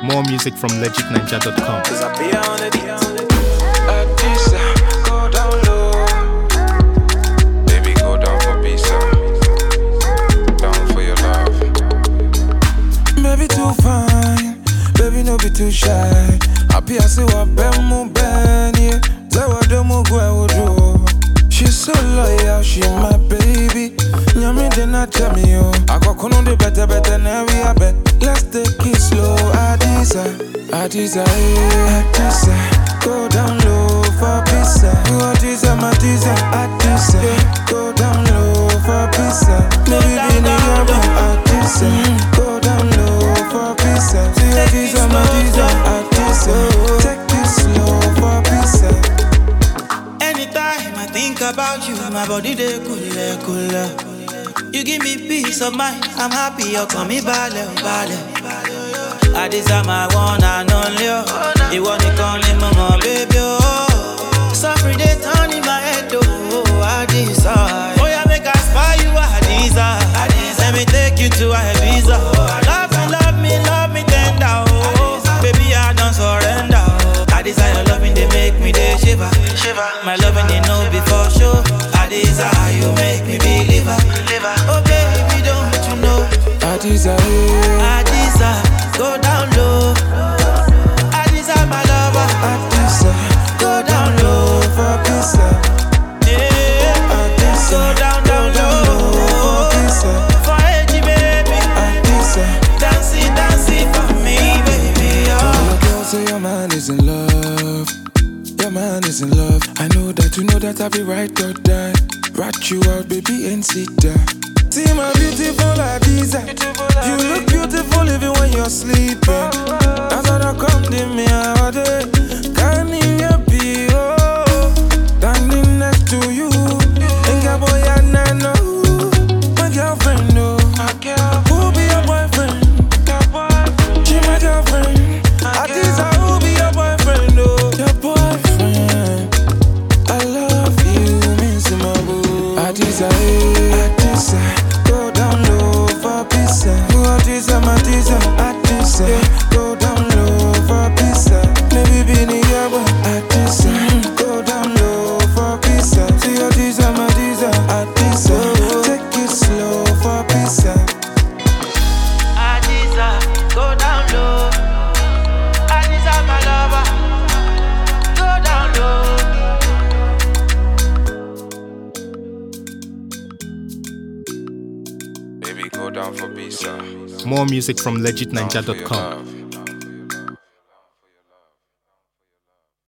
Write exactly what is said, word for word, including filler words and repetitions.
More music from legit ninja dot com. Cause I be on it. At this, go down low. Baby, go down for peace. Down for your love. Baby, too fine. Baby, no be too shy. Happy I see what Ben mu Ben, yeah. Say what do mu go I would do. She's so loyal, she my baby. Nyami de na tell me yo. I go kono de better better now we are bet. Let's take it slow. Adisa, Adisa, eh, Adisa. Go down low for pizza. Adisa, Adisa, Adisa. Go down low for pizza. Maybe be near me, Adisa. Go down low for pizza. Adisa, Adisa, Adisa. Take it slow for pizza. Anytime I think about you, my body they cool, cool. You give me peace of mind, I'm happy. You call me Bale, Bale. I desire my one and only. You want to call me mama, baby. Oh, suffering they turn in my head. Oh, I desire. Oh, yeah, make us spy you. I desire. Let me take you to a visa. Love me, love me, love me tender. Oh, baby, I don't surrender. I desire your loving, they make me they shiver, shiver. My loving, they know before show. I desire you make me believer, believer. Oh baby, don't you know? I desire, I desire, go down low. I desire my lover. I desire, go down low for pizza. Yeah, I desire, go down, down low for pizza. For edgy baby, I desire, dancing, dancing for me, baby. Oh. Tell your girl say your man is in love. Your man is in love. I know that you know that I'll be right or die. Rat you out, baby, and sit down. See my beautiful Adisa. You look beautiful even when you're sleeping. That's how I come to me all day. Can't even be oh, standing next to you. And your boy and I know my girlfriend, no. Who be your boyfriend? She my girlfriend. Adisa, who be your boyfriend, no? Your boyfriend. I love you, miss my boo. Adisa, Adisa. Go down low for pizza. Adisa, Adisa, Adisa. Go down low for pizza. Maybe be near one. Adisa. Go down low for pizza. See Adisa, Adisa, Adisa. Take it slow for pizza. Adisa, go down low. Adisa, my lover. Go down low. Baby, go down for pizza. More music from legit ninja dot com.